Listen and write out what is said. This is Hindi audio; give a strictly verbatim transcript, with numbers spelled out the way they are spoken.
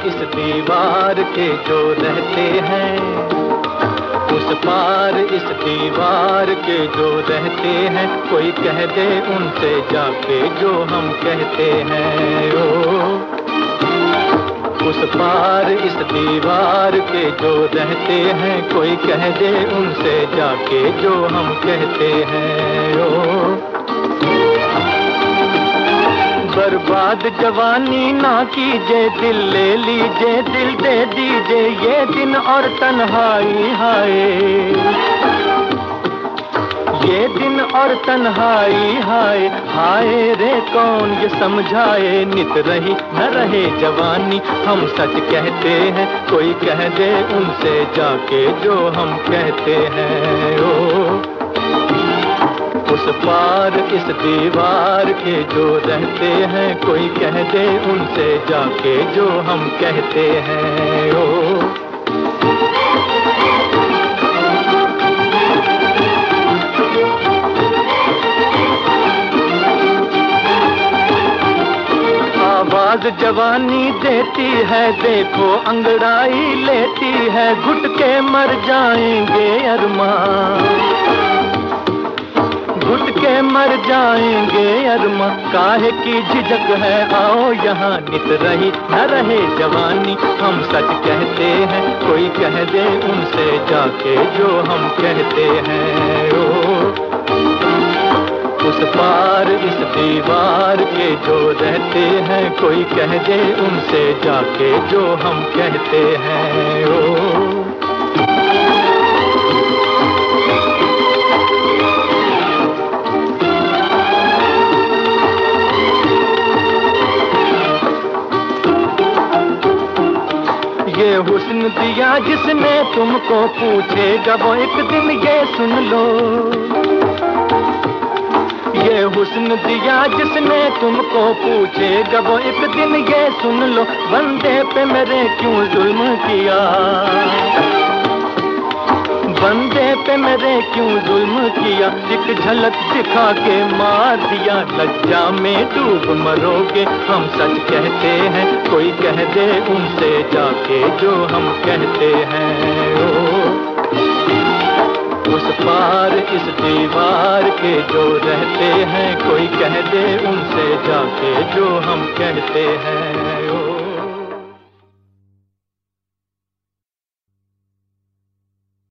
इस दीवार के जो रहते हैं, उस पार इस दीवार के जो रहते हैं, कोई कह दे उनसे जाके जो हम कहते हैं। ओ उस पार इस दीवार के जो रहते हैं, कोई कह दे उनसे जाके जो हम कहते हैं। ओ बर्बाद जवानी ना कीजिए, दिल ले लीजिए, दिल दे दीजिए, ये दिन और तन्हाई हाय, ये दिन और तन्हाई हाय हाय रे कौन ये समझाए। नित रही न रहे जवानी, हम सच कहते हैं, कोई कह दे उनसे जाके जो हम कहते हैं। ओ उस पार इस दीवार के जो रहते हैं, कोई कह दे उनसे जाके जो हम कहते हैं। ओ आवाज जवानी देती है, देखो अंगड़ाई लेती है, घुट के मर जाएंगे अरमान, घुट के मर जाएंगे अरमा, काहे की झिझक है, आओ यहाँ नित रही न रहे जवानी, हम सच कहते हैं, कोई कह दे उनसे जाके जो हम कहते हैं। ओ उस पार इस दीवार के जो रहते हैं, कोई कह दे उनसे जाके जो हम कहते हैं। ओ ये हुस्न दिया जिसने तुमको, पूछेगा वो एक दिन ये सुन लो, ये हुस्न दिया जिसने तुमको, पूछेगा वो एक दिन ये सुन लो, बंदे पे मेरे क्यों जुल्म किया, बंदे पे मेरे क्यों जुल्म किया, एक झलक दिखा के मार दिया, लज्जा में डूब मरोगे, हम सच कहते हैं, कोई कह दे उनसे जाके जो हम कहते हैं। ओ उस पार इस दीवार के जो रहते हैं, कोई कह दे उनसे जाके जो हम कहते हैं।